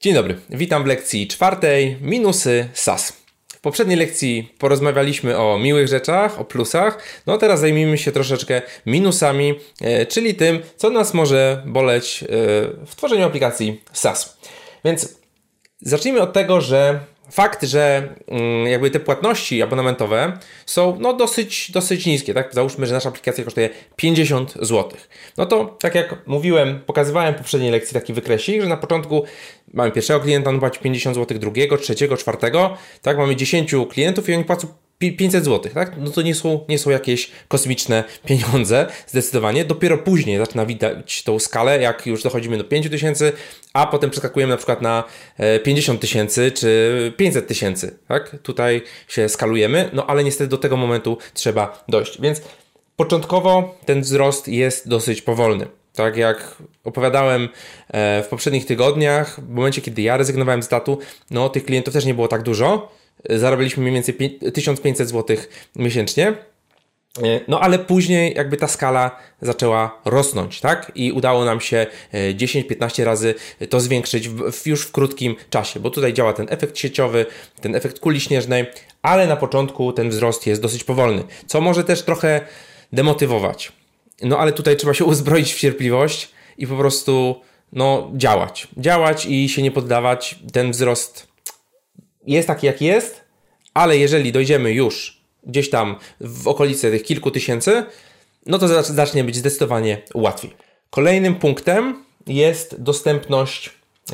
Dzień dobry, witam w lekcji 4. Minusy SaaS. W poprzedniej lekcji porozmawialiśmy o miłych rzeczach, o plusach. No teraz zajmijmy się troszeczkę minusami, czyli tym, co nas może boleć w tworzeniu aplikacji SaaS. Więc zacznijmy od tego, że fakt, że jakby te płatności abonamentowe są dosyć niskie, tak? Załóżmy, że nasza aplikacja kosztuje 50 zł. No to tak jak mówiłem, pokazywałem w poprzedniej lekcji taki wykresik, że na początku mamy pierwszego klienta, on płaci 50 zł, drugiego, trzeciego, czwartego, tak? Mamy 10 klientów i oni płacą 500 zł, tak? No to nie są jakieś kosmiczne pieniądze, zdecydowanie. Dopiero później zaczyna widać tą skalę, jak już dochodzimy do 5000, a potem przeskakujemy na przykład na 50 tysięcy czy 500 tysięcy, tak? Tutaj się skalujemy, no ale niestety do tego momentu trzeba dojść. Więc początkowo ten wzrost jest dosyć powolny. Tak jak opowiadałem w poprzednich tygodniach, w momencie, kiedy ja rezygnowałem z etatu, no tych klientów też nie było tak dużo. Zarabialiśmy mniej więcej 1500 zł miesięcznie. No ale później jakby ta skala zaczęła rosnąć, tak? I udało nam się 10-15 razy to zwiększyć już w krótkim czasie, bo tutaj działa ten efekt sieciowy, ten efekt kuli śnieżnej, ale na początku ten wzrost jest dosyć powolny, co może też trochę demotywować. No ale tutaj trzeba się uzbroić w cierpliwość i po prostu działać i się nie poddawać. Ten wzrost jest taki, jak jest, ale jeżeli dojdziemy już gdzieś tam w okolice tych kilku tysięcy, no to zacznie być zdecydowanie łatwiej. Kolejnym punktem jest dostępność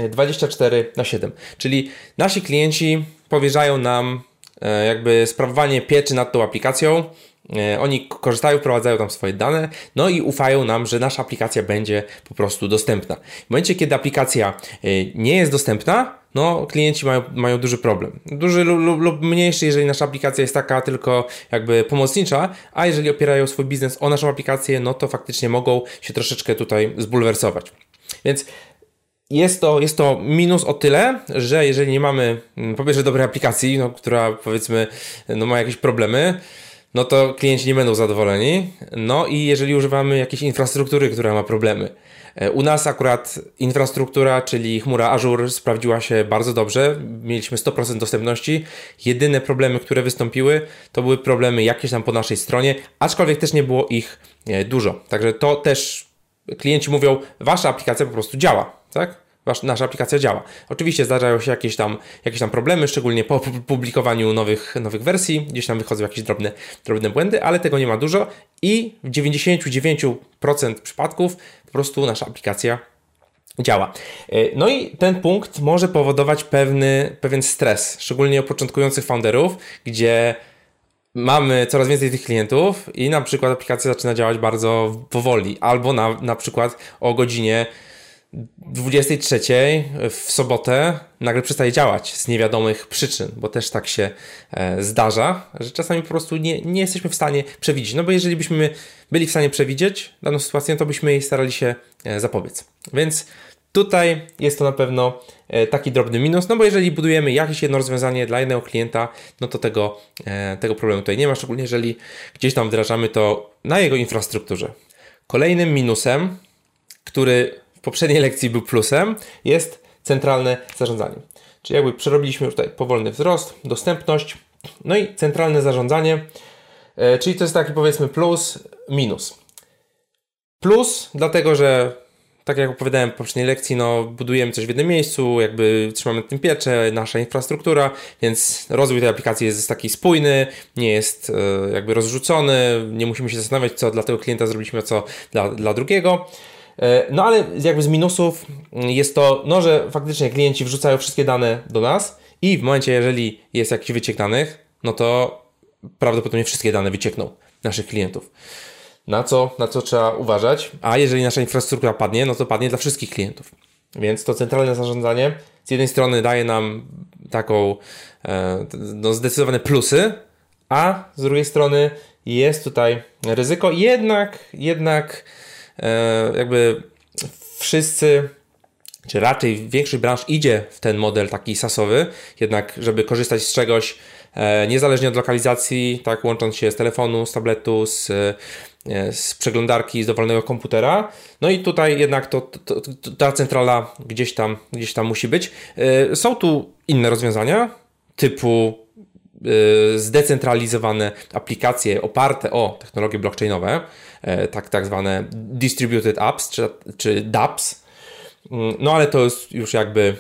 24/7, czyli nasi klienci powierzają nam jakby sprawowanie pieczy nad tą aplikacją. Oni korzystają, wprowadzają tam swoje dane, no i ufają nam, że nasza aplikacja będzie po prostu dostępna. W momencie, kiedy aplikacja nie jest dostępna, no klienci mają duży problem. Duży lub mniejszy, jeżeli nasza aplikacja jest taka tylko jakby pomocnicza, a jeżeli opierają swój biznes o naszą aplikację, no to faktycznie mogą się troszeczkę tutaj zbulwersować. Więc jest to minus o tyle, że jeżeli nie mamy po pierwsze dobrej aplikacji, która powiedzmy ma jakieś problemy, no to klienci nie będą zadowoleni. No i jeżeli używamy jakiejś infrastruktury, która ma problemy. U nas akurat infrastruktura, czyli chmura Azure sprawdziła się bardzo dobrze. Mieliśmy 100% dostępności. Jedyne problemy, które wystąpiły, to były problemy jakieś tam po naszej stronie, aczkolwiek też nie było ich dużo. Także to też klienci mówią, wasza aplikacja po prostu działa, tak? Nasza aplikacja działa. Oczywiście zdarzają się jakieś tam problemy, szczególnie po publikowaniu nowych wersji, gdzieś tam wychodzą jakieś drobne błędy, ale tego nie ma dużo i w 99% przypadków po prostu nasza aplikacja działa. No i ten punkt może powodować pewien stres, szczególnie u początkujących founderów, gdzie mamy coraz więcej tych klientów i na przykład aplikacja zaczyna działać bardzo powoli, albo na przykład o godzinie 23 w sobotę nagle przestaje działać z niewiadomych przyczyn, bo też tak się zdarza, że czasami po prostu nie jesteśmy w stanie przewidzieć. No bo jeżeli byśmy byli w stanie przewidzieć daną sytuację, to byśmy jej starali się zapobiec. Więc tutaj jest to na pewno taki drobny minus, no bo jeżeli budujemy jakieś jedno rozwiązanie dla jednego klienta, no to tego problemu tutaj nie ma, szczególnie jeżeli gdzieś tam wdrażamy to na jego infrastrukturze. Kolejnym minusem, który w poprzedniej lekcji był plusem, jest centralne zarządzanie. Czyli jakby przerobiliśmy już tutaj powolny wzrost, dostępność, no i centralne zarządzanie, czyli to jest taki powiedzmy plus, minus. Plus dlatego, że tak jak opowiadałem w poprzedniej lekcji, budujemy coś w jednym miejscu, jakby trzymamy tym pieczę, nasza infrastruktura, więc rozwój tej aplikacji jest taki spójny, nie jest jakby rozrzucony, nie musimy się zastanawiać, co dla tego klienta zrobiliśmy, a co dla drugiego. No ale jakby z minusów jest to, że faktycznie klienci wrzucają wszystkie dane do nas i w momencie, jeżeli jest jakiś wyciek danych, no to prawdopodobnie wszystkie dane wyciekną naszych klientów. Na co trzeba uważać, a jeżeli nasza infrastruktura padnie, no to padnie dla wszystkich klientów. Więc to centralne zarządzanie z jednej strony daje nam taką zdecydowane plusy, a z drugiej strony jest tutaj ryzyko, jednak jakby wszyscy czy raczej większość branż idzie w ten model taki SaaS-owy, jednak żeby korzystać z czegoś niezależnie od lokalizacji, tak, łącząc się z telefonu, z tabletu, z przeglądarki, z dowolnego komputera. No i tutaj jednak ta centrala gdzieś tam musi być. Są tu inne rozwiązania, typu zdecentralizowane aplikacje oparte o technologie blockchainowe, tak zwane distributed apps, czy dApps. No ale to jest już jakby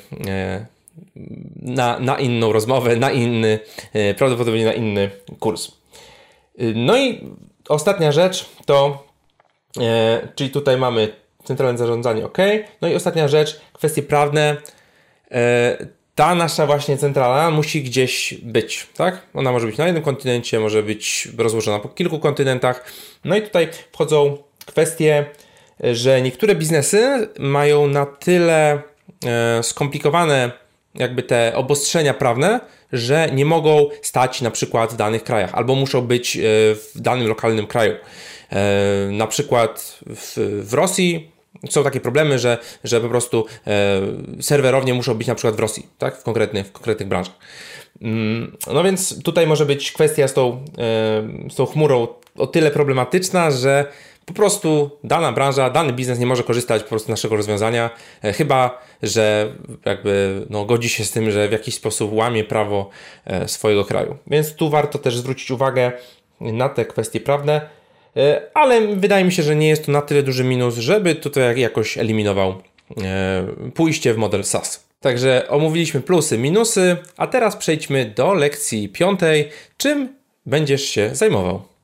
na inną rozmowę, prawdopodobnie na inny kurs. No i ostatnia rzecz to, czyli tutaj mamy centralne zarządzanie, OK. No i ostatnia rzecz, kwestie prawne. Ta nasza właśnie centrala musi gdzieś być, tak? Ona może być na jednym kontynencie, może być rozłożona po kilku kontynentach. No i tutaj wchodzą kwestie, że niektóre biznesy mają na tyle skomplikowane jakby te obostrzenia prawne, że nie mogą stać na przykład w danych krajach, albo muszą być w danym lokalnym kraju. Na przykład w Rosji są takie problemy, że po prostu serwerownie muszą być na przykład w Rosji, tak? W konkretnych branżach. No więc tutaj może być kwestia z tą chmurą o tyle problematyczna, że po prostu dana branża, dany biznes nie może korzystać po prostu z naszego rozwiązania, chyba że jakby godzi się z tym, że w jakiś sposób łamie prawo swojego kraju. Więc tu warto też zwrócić uwagę na te kwestie prawne, ale wydaje mi się, że nie jest to na tyle duży minus, żeby tutaj jakoś eliminował pójście w model SaaS. Także omówiliśmy plusy, minusy, a teraz przejdźmy do lekcji 5. Czym będziesz się zajmował?